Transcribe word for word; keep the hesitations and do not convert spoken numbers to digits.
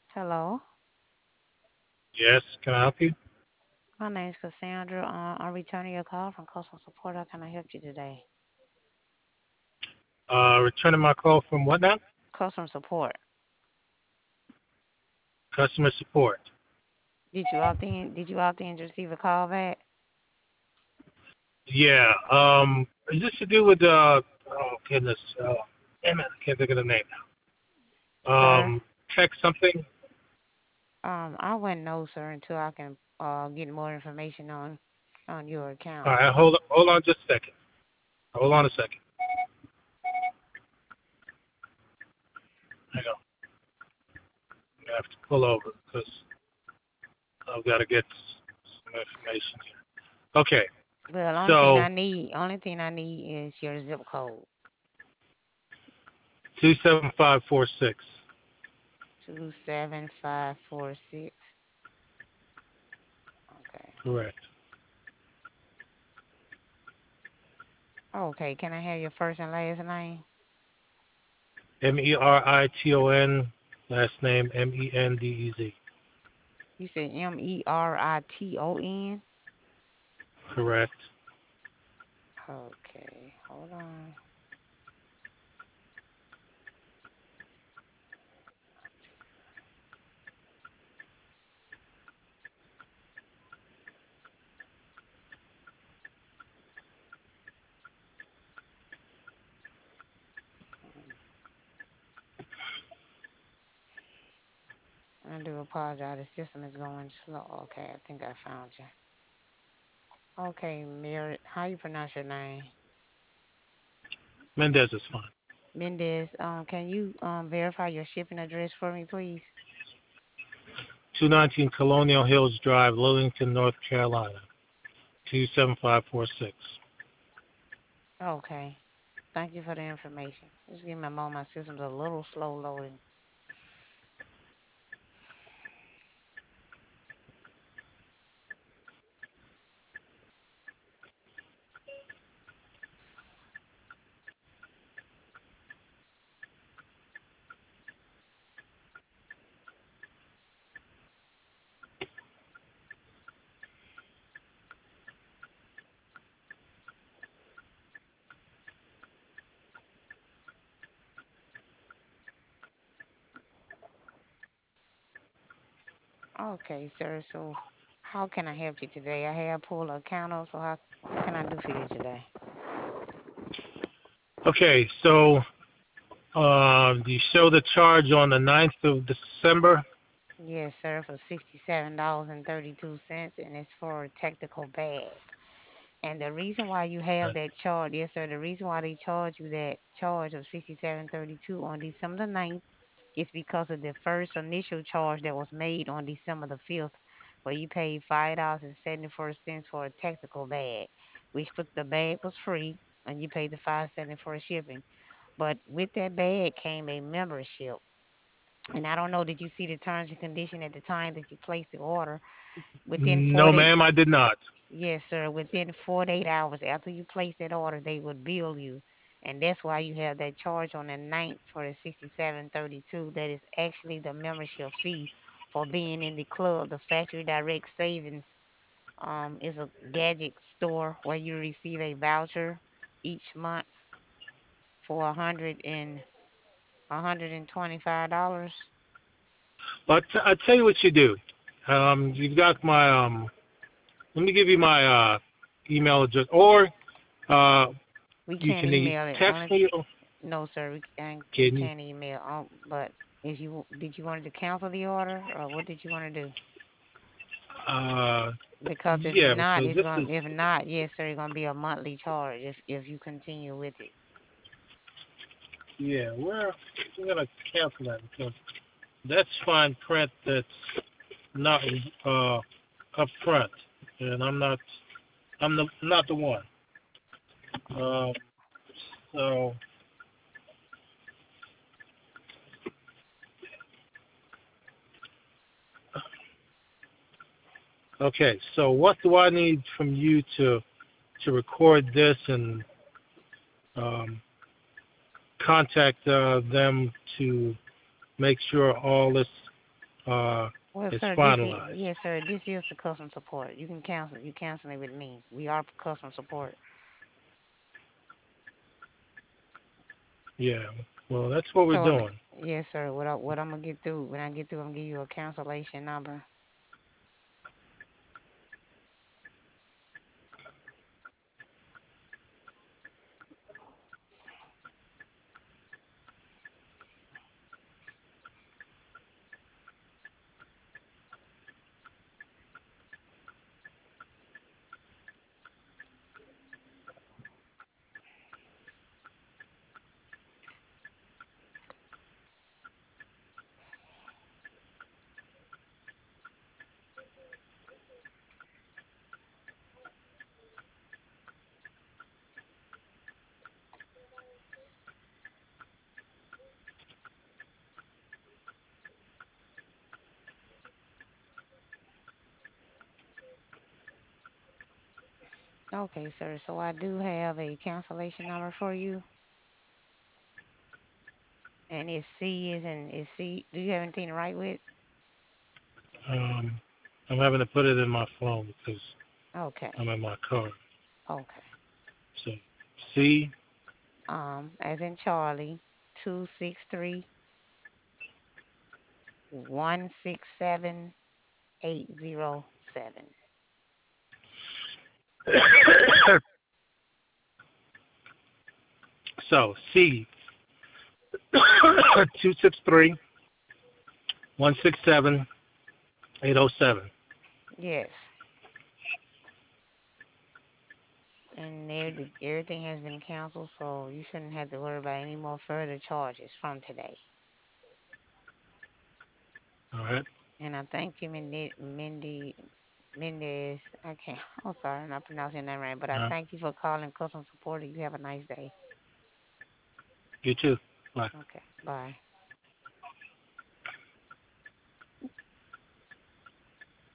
Hello, Yes, can I help you? my name's Cassandra. Uh, I'm returning your call from customer support. How can I help you today? Uh, returning my call from what now? Customer support. Customer support. Did you opt in? Did you opt in to receive a call back? Yeah. Um, is this to do with uh? Oh goodness. Uh, damn it, I can't think of the name now. Sir, Um, text something. um, I wouldn't know, sir, until I can uh get more information on on your All account. right, hold hold on just a second. Hold on a second. Hang on. I have to pull over because I've got to get some information here. Okay. Well, only thing So I need, only thing I need is your zip code. two seven five four six. Two seven five four six. Okay. Correct. Okay. Can I have your first and last name? M E R I T O N. Last name M E N D E Z. You said M E R I T O N. Correct. Okay. Hold on. I do apologize. The system is going slow. Okay, I think I found you. Okay, Mary, how you pronounce your name? Mendez is fine. Mendez. Um, can you um verify your shipping address for me, please? two nineteen Colonial Hills Drive, Lillington, North Carolina, two seven five four six. Okay. Thank you for the information. Just give me a moment. My system's a little slow loading. Okay, sir. So, how can I help you today? I have pulled an account up. So, how what can I do for you today? Okay, so uh, you show the charge on the ninth of December. Yes, sir, for sixty-seven dollars and thirty-two cents, and it's for a technical bag. And the reason why you have that charge, yes, sir, the reason why they charge you that charge of sixty-seven thirty-two on December the ninth is because of the first initial charge that was made on December the fifth, where you paid five dollars and seventy-four cents for a technical bag, which was the bag was free, and you paid the five seventy for shipping. But with that bag came a membership. And I don't know, did you see the terms and condition at the time that you placed the order? Within No, forty ma'am, I did not. Yes, sir. Within forty-eight hours after you place that order, they would bill you. And that's why you have that charge on the ninth for the sixty-seven thirty-two. That is actually the membership fee for being in the club. The Factory Direct Savings um is a gadget store where you receive a voucher each month for a hundred and a hundred and twenty-five dollars. But I tell you what you do. Um, you've got my um. Let me give you my uh, email address, or uh, We you can't can e- email it. text Only me. Or No, sir. We can't. We can you? can't email. Um, but if you did, you wanted to cancel the order, or what did you want to do? Uh, Because if yeah, not, because it's this gonna. is If not, yes, sir, it's gonna be a monthly charge if if you continue with it. yeah. We're we're gonna cancel that because that's fine print. That's not uh up front, and I'm not I'm the not the one. Um, so okay, so what do I need from you to to record this and um, contact uh, them to make sure all this uh, Well, is sir, this is finalized. yes, sir. This is the customer support. You can cancel. You cancel it with me. We are customer support. Yeah. Well, that's what we're So, um, doing. yes, sir. What I, what I'm gonna get through when I get through, I'm gonna give you a cancellation number. Okay, sir. So I do have a cancellation number for you, and it's C is and it's C. Do you have anything to write with? Um, I'm having to put it in my phone because Okay. I'm in my car. Okay. So C. Um, as in Charlie, two six three one six seven eight zero seven. So C two six three one six seven eight zero seven. Yes. And every- everything has been canceled, so you shouldn't have to worry about any more further charges from today. All right. And I thank you, Mindy, Mindy, Mendez. I can't. I'm sorry, I'm not pronouncing that right, but I Uh, thank you for calling customer support. You have a nice day. you too. Bye. Okay, bye.